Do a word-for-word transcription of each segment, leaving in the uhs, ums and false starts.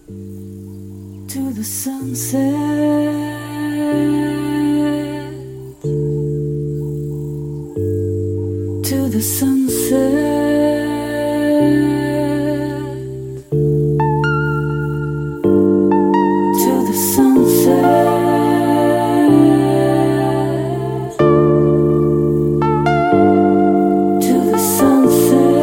to the sunset, to the sunset, to the sunset, to the sunset.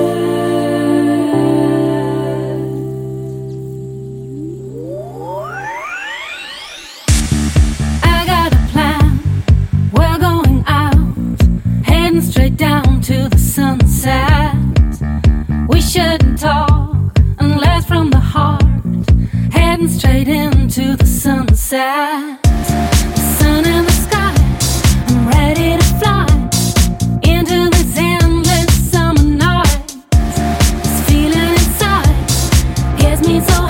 Straight down to the sunset. We shouldn't talk unless from the heart. Heading straight into the sunset. The sun in the sky, I'm ready to fly into this endless summer night. This feeling inside gets me so